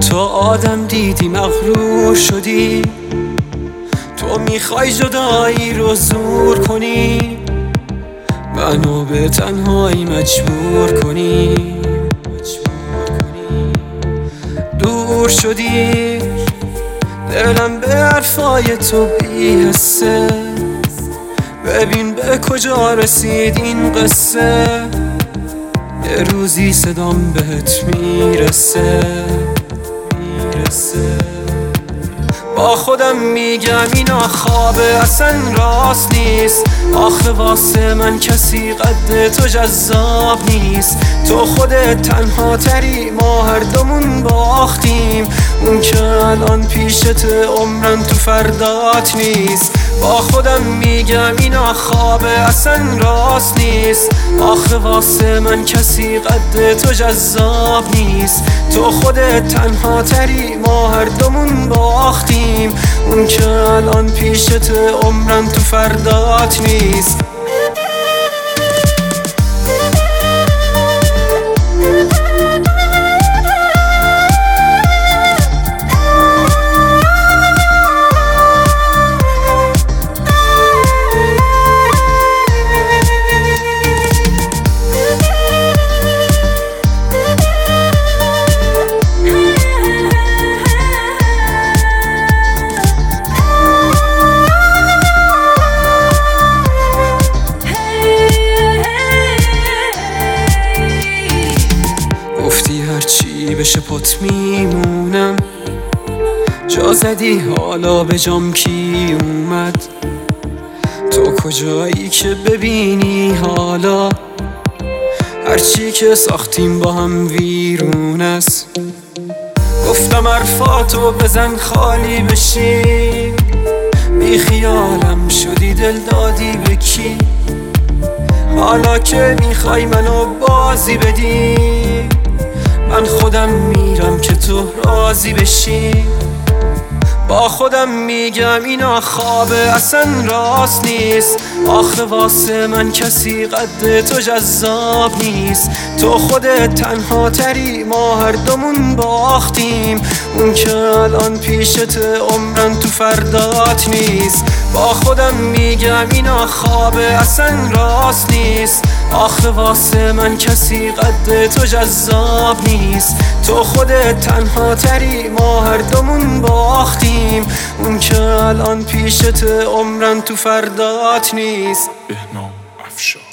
تو آدم دیدی مغرور شدی، تو میخوای جدایی رو زور کنی، منو به تنهایی مجبور کنی. دور شدی دلم به حرفای تو بی‌حسه، ببین به کجا رسید این قصه، یه روزی صدام بهت میرسه. با خودم میگم اینا خوابه اصلا راست نیست، آخه واسه من کسی قد تو جذاب نیست. تو خودت تنها تری، ما هر دومون باختیم، اون که الان پیشت عمرن تو فردات نیست. با خودم میگم اینا خوابه اصلا راست نیست، آخه واسه من کسی قد تو جذاب نیست. تو خودت تنها تری، ما هر دومون باختیم، اون که الان پیشت عمرن تو فردات نیست. گفتی هرچی بشه پات میمونم، جا زدی حالا به جام کی اومد؟ تو کجایی که ببینی حالا هرچی که ساختیم با هم ویرون است. گفتم حرفاتو بزن خالی بشی، بی خیالم شدی دل دادی به کی؟ حالا که میخوای منو بازی بدی، من خودم میرم که تو راضی بشی. با خودم میگم اینا خوابه اصلا راست نیست، آخه واسه من کسی قد تو جذاب نیست. تو خودت تنها تری، ما هر دومون باختیم، اون که الان پیشت عمرن تو فردات نیست. با خودم میگم اینا خوابه اصلا راست نیست، آخه واسه من کسی قد تو جذاب نیست. تو خودت تنها تری، ما هر دومون باختیم، اون که الان پیشت عمرن تو فردات نیست. بهنام افشار.